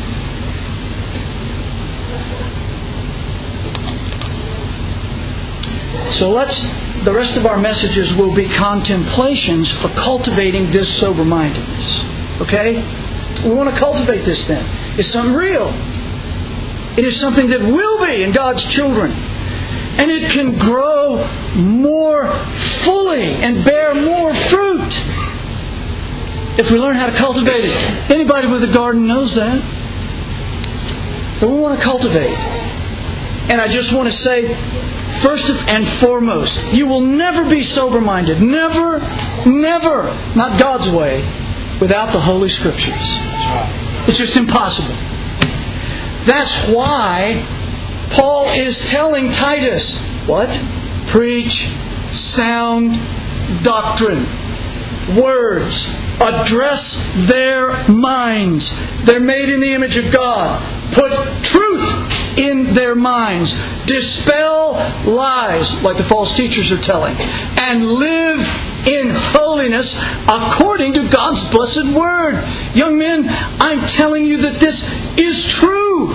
So let's, the rest of our messages will be contemplations for cultivating this sober-mindedness. Okay? We want to cultivate this then. It's something real. It is something that will be in God's children. And it can grow more fully and bear more fruit if we learn how to cultivate it. Anybody with a garden knows that. But we want to cultivate. And I just want to say, first and foremost, you will never be sober-minded. Never, never, not God's way, without the Holy Scriptures. It's just impossible. That's why Paul is telling Titus, what? Preach sound doctrine. Words. Address their minds. They're made in the image of God. Put truth in their minds. Dispel lies, like the false teachers are telling. And live in holiness according to God's blessed Word. Young men, I'm telling you that this is true.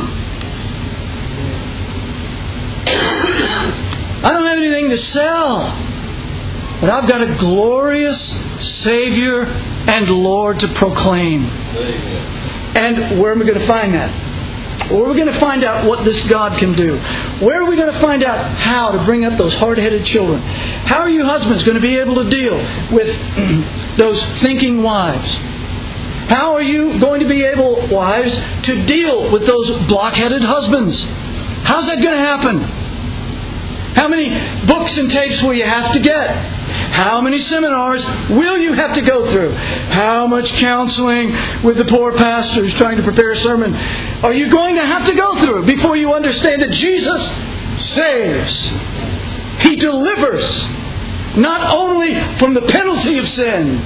I don't have anything to sell, but I've got a glorious Savior and Lord to proclaim. And where am I going to find that? Where are we going to find out what this God can do? Where are we going to find out how to bring up those hard-headed children? How are you husbands going to be able to deal with those thinking wives? How are you going to be able, wives, to deal with those block-headed husbands? How's that going to happen? How many books and tapes will you have to get? How many seminars will you have to go through? How much counseling with the poor pastor who's trying to prepare a sermon are you going to have to go through before you understand that Jesus saves? He delivers not only from the penalty of sin,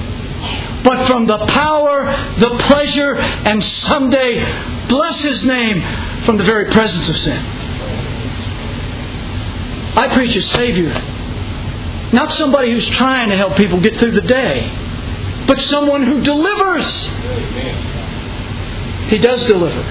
but from the power, the pleasure, and someday, bless His name, from the very presence of sin. I preach a Savior, not somebody who's trying to help people get through the day, but someone who delivers. He does deliver.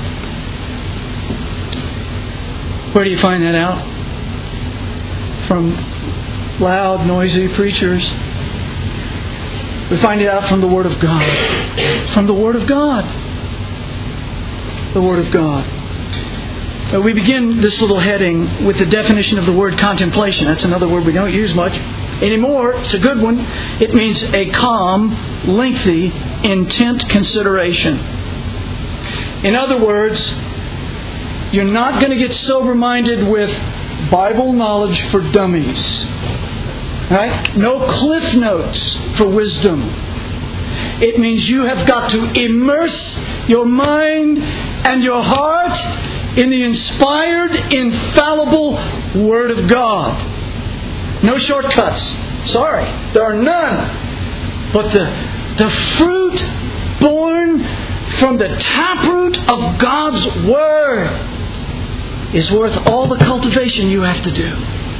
Where do you find that out? From loud, noisy preachers. We find it out from the Word of God. From the Word of God. The Word of God. Now, we begin this little heading with the definition of the word contemplation. That's another word we don't use much anymore. It's a good one. It means a calm, lengthy, intent consideration. In other words, you're not going to get sober-minded with Bible knowledge for dummies. Right? No cliff notes for wisdom. It means you have got to immerse your mind and your heart in the inspired, infallible Word of God. No shortcuts. Sorry, there are none. But the, the fruit born from the taproot of God's Word is worth all the cultivation you have to do.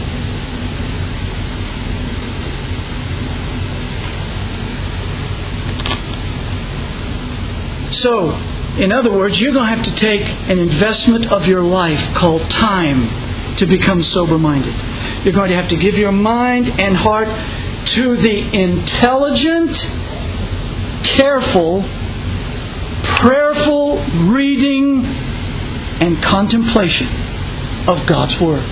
So, in other words, you're going to have to take an investment of your life called time to become sober-minded. You're going to have to give your mind and heart to the intelligent, careful, prayerful reading and contemplation of God's Word.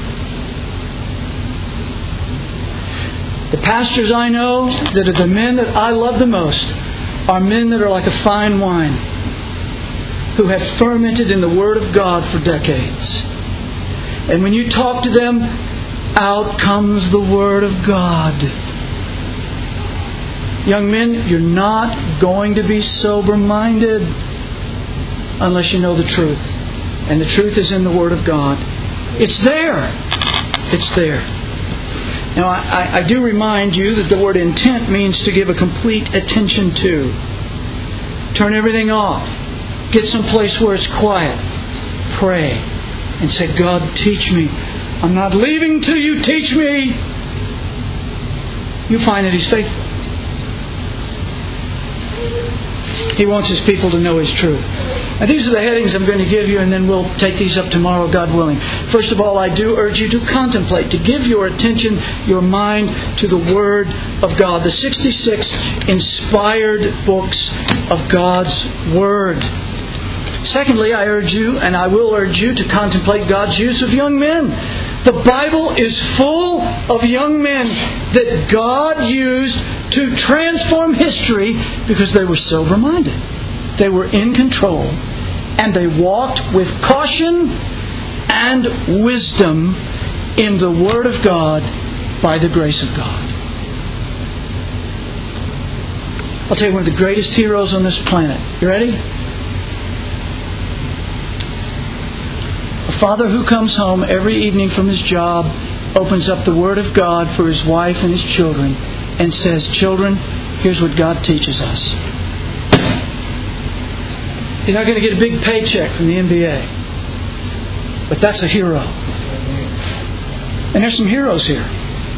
The pastors I know that are the men that I love the most are men that are like a fine wine, who have fermented in the Word of God for decades. And when you talk to them, out comes the Word of God. Young men, you're not going to be sober-minded unless you know the truth. And the truth is in the Word of God. It's there. It's there. Now, I, I do remind you that the word intent means to give a complete attention to. Turn everything off. Get someplace where it's quiet. Pray. And say, God, teach me. I'm not leaving till you teach me. You find that He's faithful. He wants His people to know His truth. Now, these are the headings I'm going to give you, and then we'll take these up tomorrow, God willing. First of all, I do urge you to contemplate, to give your attention, your mind to the Word of God. The sixty-six inspired books of God's Word. Secondly, I urge you, and I will urge you, to contemplate God's use of young men. The Bible is full of young men that God used to transform history because they were sober-minded. They were in control, and they walked with caution and wisdom in the Word of God by the grace of God. I'll tell you one of the greatest heroes on this planet. You ready? A father who comes home every evening from his job, opens up the Word of God for his wife and his children, and says, "Children, here's what God teaches us." You're not going to get a big paycheck from the N B A. But that's a hero. And there's some heroes here.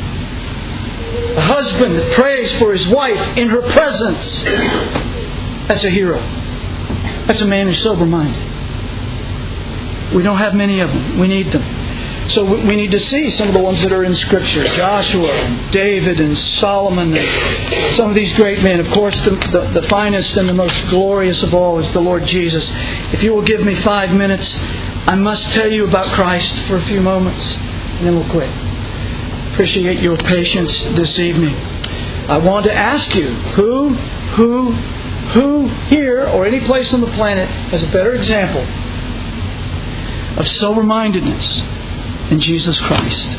A husband that prays for his wife in her presence. That's a hero. That's a man who's sober-minded. We don't have many of them. We need them. So we need to see some of the ones that are in Scripture. Joshua, and David, and Solomon, and some of these great men. Of course, the, the, the finest and the most glorious of all is the Lord Jesus. If you will give me five minutes, I must tell you about Christ for a few moments, and then we'll quit. Appreciate your patience this evening. I want to ask you, who, who, who here or any place on the planet has a better example of sober-mindedness in Jesus Christ?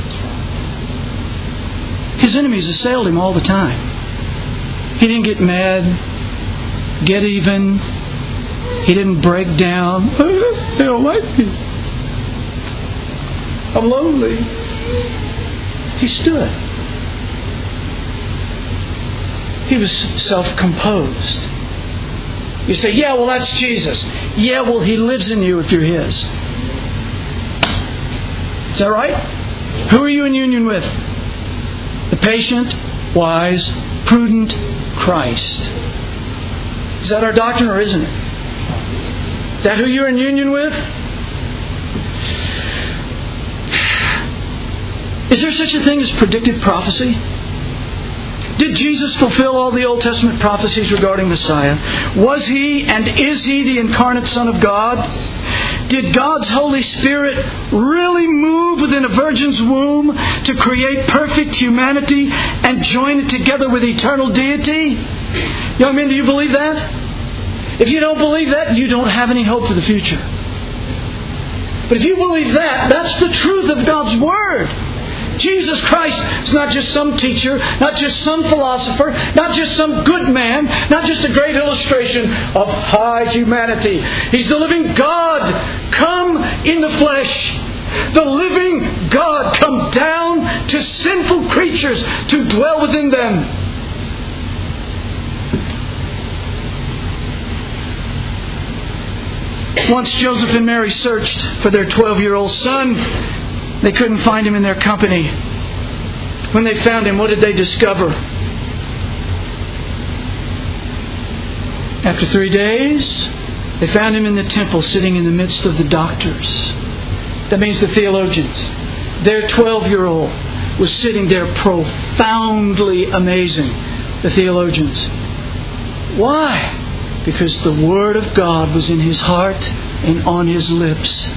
His enemies assailed Him all the time. He didn't get mad, get even. He didn't break down. They don't like me. I'm lonely. He stood. He was self-composed. You say, yeah, well, that's Jesus. Yeah, well, He lives in you if you're His. Is that right? Who are you in union with? The patient, wise, prudent Christ. Is that our doctrine or isn't it? Is that who you're in union with? Is there such a thing as predictive prophecy? Did Jesus fulfill all the Old Testament prophecies regarding Messiah? Was He and is He the incarnate Son of God? Did God's Holy Spirit really move within a virgin's womb to create perfect humanity and join it together with eternal deity? Young men, do you believe that? If you don't believe that, you don't have any hope for the future. But if you believe that, that's the truth of God's Word. Jesus Christ is not just some teacher, not just some philosopher, not just some good man, not just a great illustration of high humanity. He's the living God come in the flesh. The living God come down to sinful creatures to dwell within them. Once Joseph and Mary searched for their twelve-year-old son. They couldn't find Him in their company. When they found Him, what did they discover? After three days, they found Him in the temple, sitting in the midst of the doctors. That means the theologians. Their twelve-year-old was sitting there profoundly amazing the theologians. Why? Because the Word of God was in his heart and on his lips.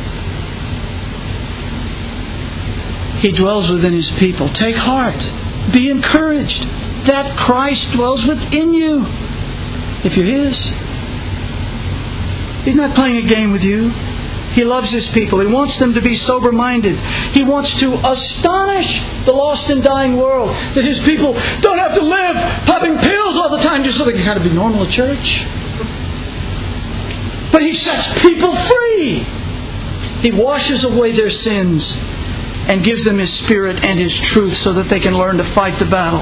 He dwells within His people. Take heart. Be encouraged that Christ dwells within you if you're His. He's not playing a game with you. He loves His people. He wants them to be sober-minded. He wants to astonish the lost and dying world that His people don't have to live popping pills all the time just so they can kind of be normal at church. But He sets people free. He washes away their sins and gives them His Spirit and His truth so that they can learn to fight the battle.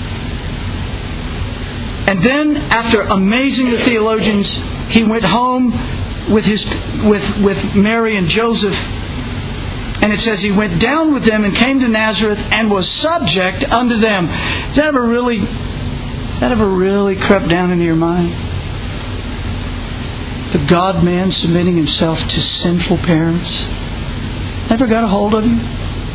And then, after amazing the theologians, He went home with his with with Mary and Joseph. And it says He went down with them and came to Nazareth and was subject unto them. Has that ever really, has that ever really crept down into your mind? The God-man submitting Himself to sinful parents. Ever got a hold of you?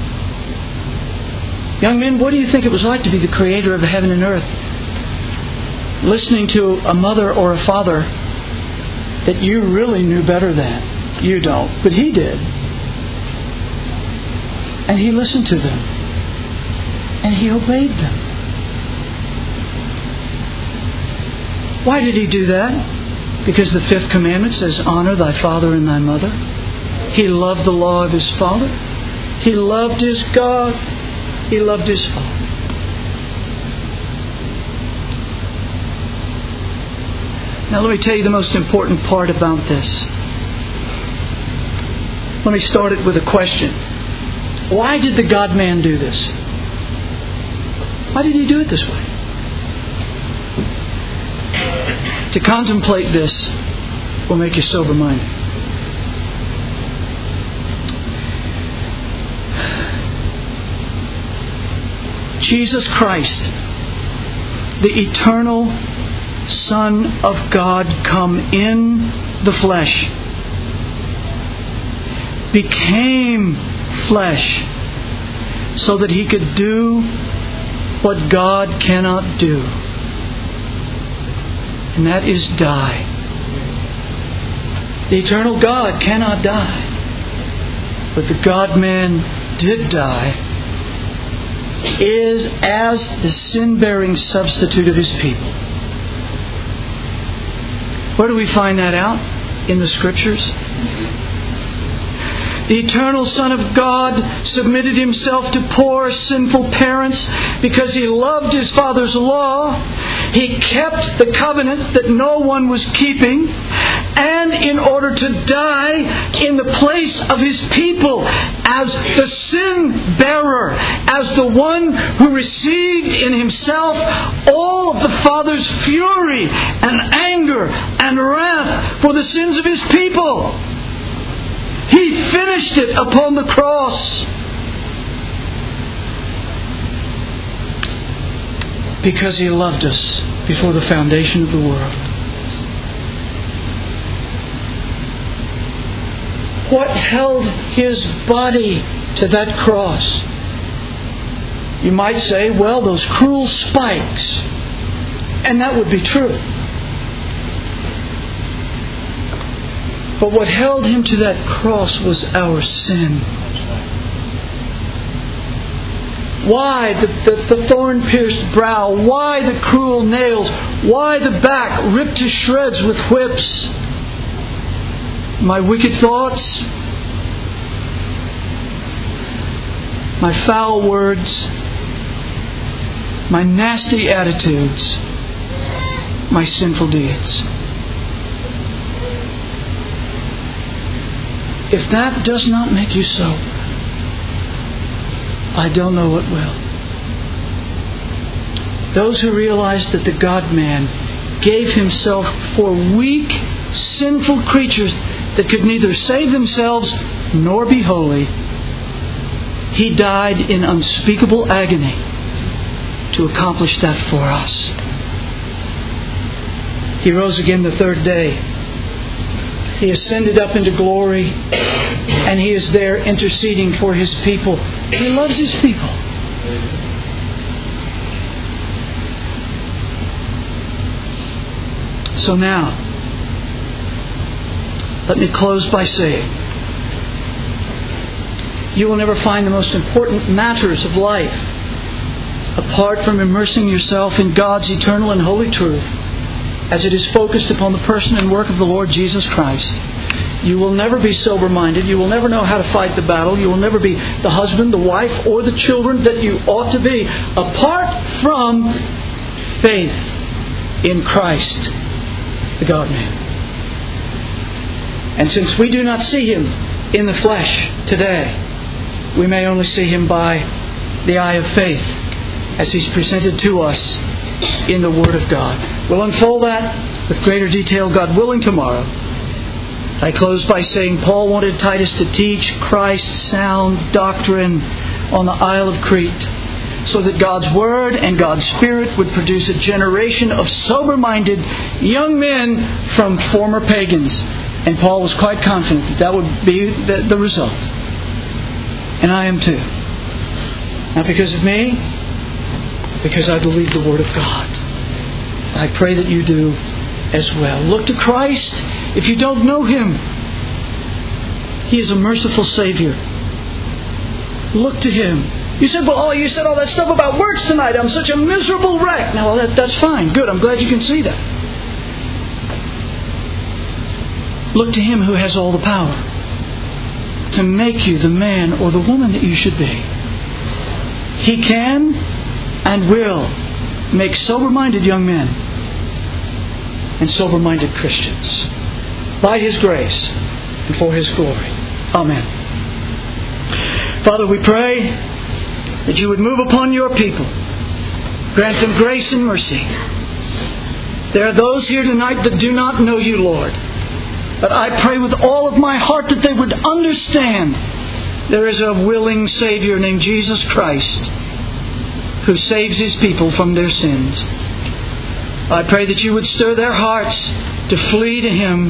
Young men, what do you think it was like to be the creator of the heaven and earth? Listening to a mother or a father that you really knew better than. You don't, but He did. And He listened to them. And He obeyed them. Why did He do that? Because the fifth commandment says, honor thy father and thy mother. He loved the law of his father. He loved his God. He loved His Father. Now let me tell you the most important part about this. Let me start it with a question. Why did the God-man do this? Why did He do it this way? To contemplate this will make you sober-minded. Jesus Christ, the eternal Son of God, come in the flesh, became flesh so that He could do what God cannot do. And that is die. The eternal God cannot die. But the God-man did die, is as the sin-bearing substitute of His people. Where do we find that out? In the Scriptures. The eternal Son of God submitted Himself to poor, sinful parents because He loved His Father's law. He kept the covenant that no one was keeping. and in order to die in the place of His people as the sin bearer, as the one who received in Himself all of the Father's fury and anger and wrath for the sins of His people. He finished it upon the cross. Because He loved us before the foundation of the world. What held His body to that cross? You might say, well, those cruel spikes. And that would be true. But what held Him to that cross was our sin. Why the, the, the thorn-pierced brow? Why the cruel nails? Why the back ripped to shreds with whips? My wicked thoughts? My foul words? My nasty attitudes? My sinful deeds? If that does not make you so, I don't know what will. Those who realize that the God-man gave Himself for weak, sinful creatures that could neither save themselves nor be holy, He died in unspeakable agony to accomplish that for us. He rose again the third day. He ascended up into glory, and He is there interceding for His people. He loves His people. So now, let me close by saying, you will never find the most important matters of life apart from immersing yourself in God's eternal and holy truth, as it is focused upon the person and work of the Lord Jesus Christ. You will never be sober-minded. You will never know how to fight the battle. You will never be the husband, the wife, or the children that you ought to be, apart from faith in Christ, the God-man. And since we do not see Him in the flesh today, we may only see Him by the eye of faith as He's presented to us in the Word of God. We'll unfold that with greater detail, God willing, tomorrow. I close by saying Paul wanted Titus to teach Christ's sound doctrine on the Isle of Crete, so that God's Word and God's Spirit would produce a generation of sober-minded young men from former pagans. And Paul was quite confident that that would be the, the result. And I am too. Not because of me, because I believe the Word of God. I pray that you do as well. Look to Christ if you don't know Him. He is a merciful Savior. Look to Him. You said, well, oh, you said all that stuff about works tonight. I'm such a miserable wreck. Now, well, that, that's fine. Good. I'm glad you can see that. Look to Him who has all the power to make you the man or the woman that you should be. He can and will make sober-minded young men and sober-minded Christians by His grace and for His glory. Amen. Father, we pray that you would move upon your people. Grant them grace and mercy. There are those here tonight that do not know you, Lord. But I pray with all of my heart that they would understand there is a willing Savior named Jesus Christ who saves His people from their sins. I pray that you would stir their hearts to flee to Him.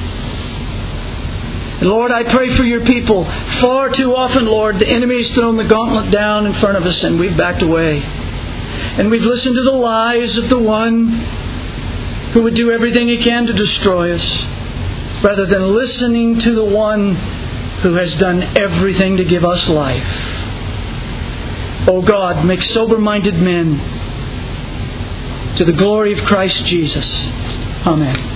And Lord, I pray for your people. Far too often, Lord, the enemy has thrown the gauntlet down in front of us and we've backed away. And we've listened to the lies of the one who would do everything he can to destroy us, rather than listening to the one who has done everything to give us life. Oh God, make sober-minded men to the glory of Christ Jesus. Amen.